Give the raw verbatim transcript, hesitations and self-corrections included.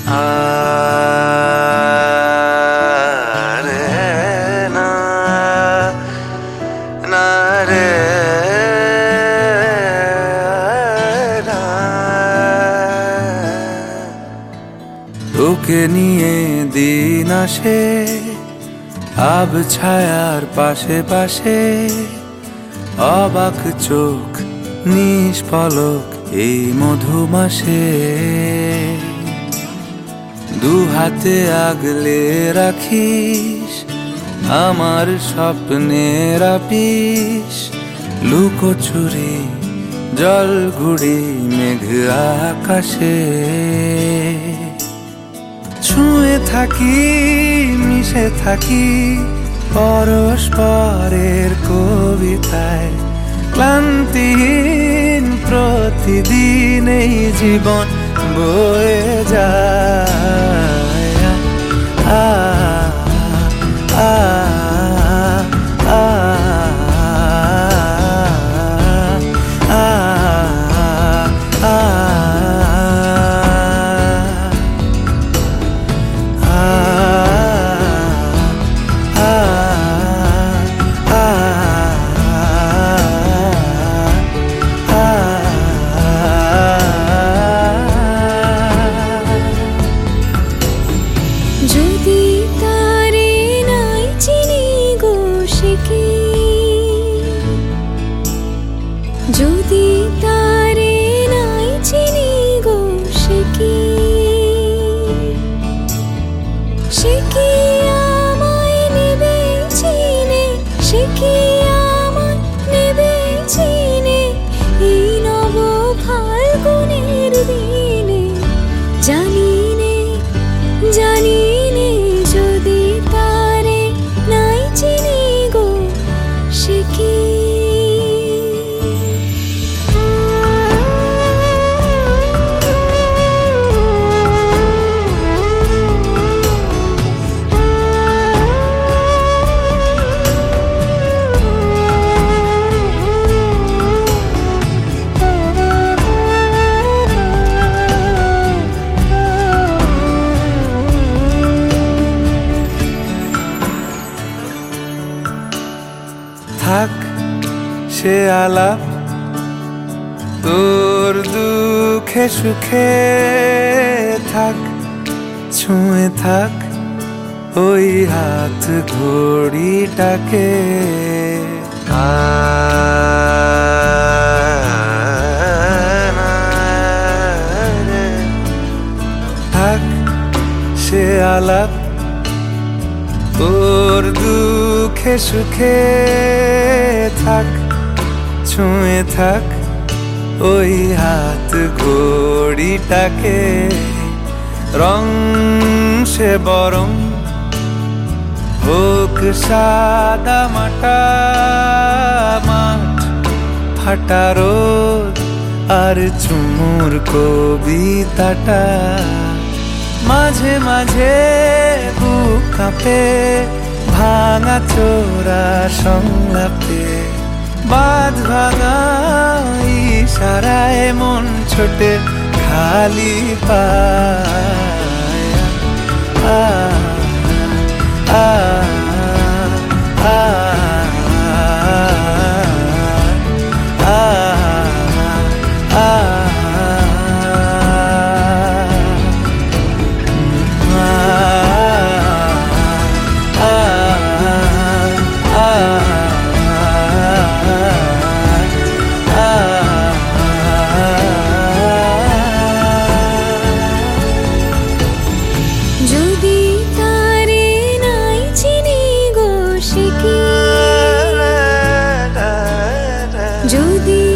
আরে না না রে না। তোকে নিয়ে দিন আসে আব ছায়ার পাশে পাশে, অবাক চোখ নিষ্পলক এই মধুমাসে। দু হাতে আগলে রাখিস আমার স্বপ্নের আপিস, লুকোচুরি জল ঘুড়ি মেঘ আকাশে। ছুঁয়ে থাকি মিশে থাকি পরস্পরের কবিতায়, ক্লান্তিহীন প্রতিদিন এই জীবন বয়ে যায়। আ আ আ যদি তারে নাই চিনি গো সে কি, সে কি আমায় নেবে চিনে, সে কি আমায় নেবে চিনে এই নব ফাল্গুনের দিনে। জানি নে জানি নে যদি তারে নাই চিনি গো সে কি। থাক সে আলাপ তোর দুঃখে সুখে, থাক ছুঁয়ে থাক ওই হাত ঘড়িটাকে। থাক সে আলাপ তোর দুঃখে সুখে, থাক ছুঁয়ে থাক ওই হাত ঘড়িটাকে। রং সে বরং হোক সাদা মাটা, মাঠ ফাটা রোদ আর চুমুর কবিতাটা। মাঝে মাঝে বুক কাঁপে ভাঙা চোরা সংলাপে, বাঁধ ভাঙা ইশারায় মন ছোটে খালি পায়। আ আ আ যদি তারে নাই চিনি গো সে কি, যদি